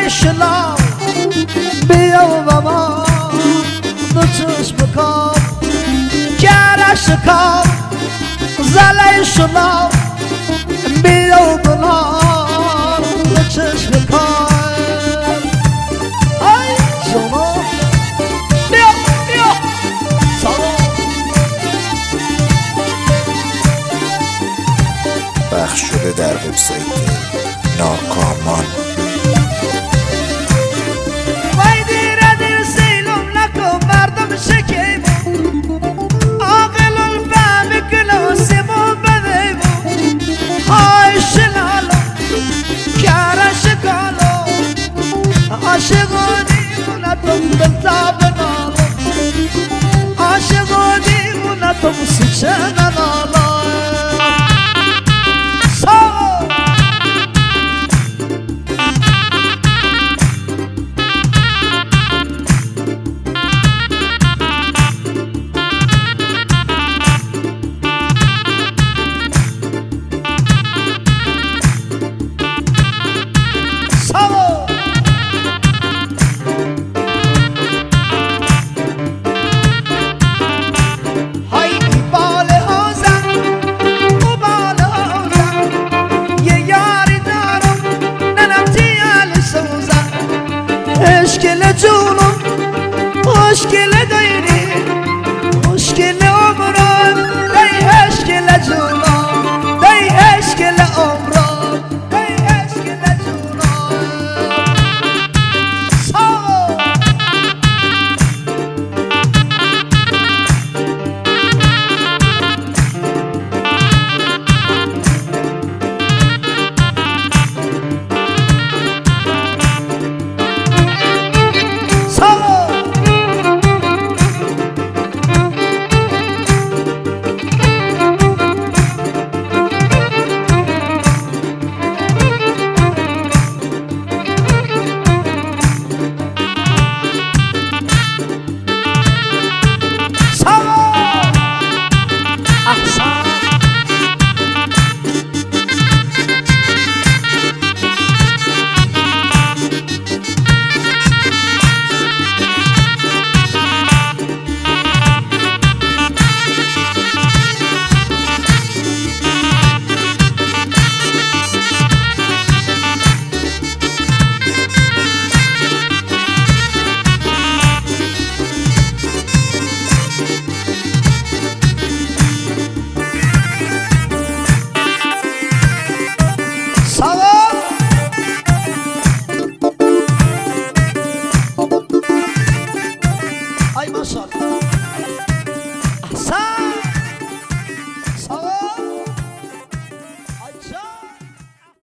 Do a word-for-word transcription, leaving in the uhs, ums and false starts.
شلا بیا و ما دو چشم کام کره شکام زله شلا بیا و بنار دو چشم کام ای شما بیا بیا سلام پخش شده در وبسایت ناکامان. وای دیره دیر سیلم نکن مردم شکیمون عاقل الفهم کلاسیمون بدیمون های شلالو کره شکالو عاشقانیمون اتم دلتا بنالو عاشقانیمون اتم سیچه ننالو مشکل جونم مشکل دایری مشکل عمرم دی مشکل جونم دی مشکل عمرم دی مشکل جونم سلام Ay maşallah.